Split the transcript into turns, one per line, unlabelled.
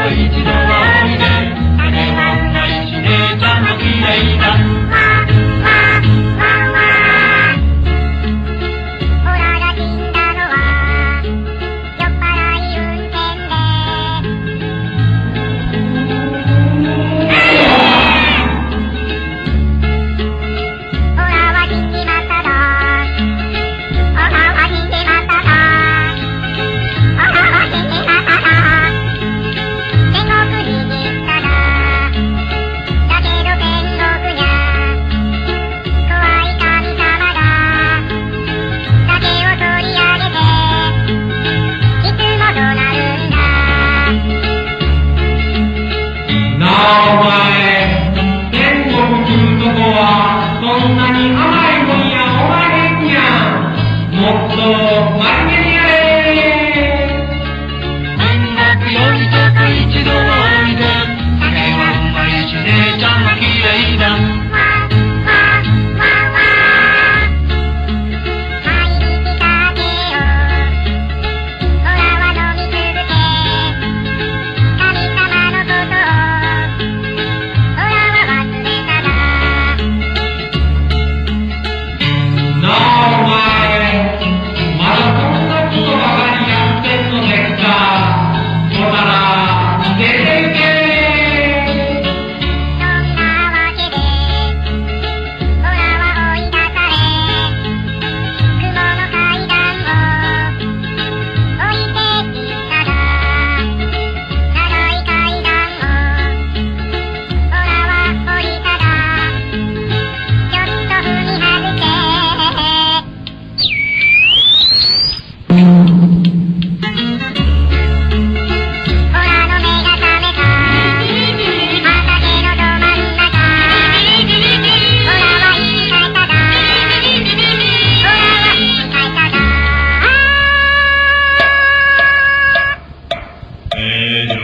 一度はおいで。金はないし姉ちゃんも綺麗だ。
オラが死んだのは酔っ払い運転で。オラは死んじまっただ。オラは死んじまっただ。オラは死んじまっただ。天国に行ったら。だけど天国にゃ怖い神様だ。酒を取り上げていつも怒鳴るんだ。
なあお前、天国来るとこはそんなに甘いもんやおまへんやん。もっと真面目にやれ。天国よりちょっと一度はおいで。酒はうまいし姉ちゃんも綺麗だ。
毎日酒をオラは飲み続け、神様のことをオラは忘れただ。
なあお前、まだこんなことばかりやってんのですか。ほなら出ていけ。
そんなわけでオラは追い出され、雲の階段を降りていっただ。長い階段をオラは降りただ。ちょっと踏み外してオラの目が覚めた。畑のど真ん中。オラは生き返っただ。オラは生き返っただ。
じ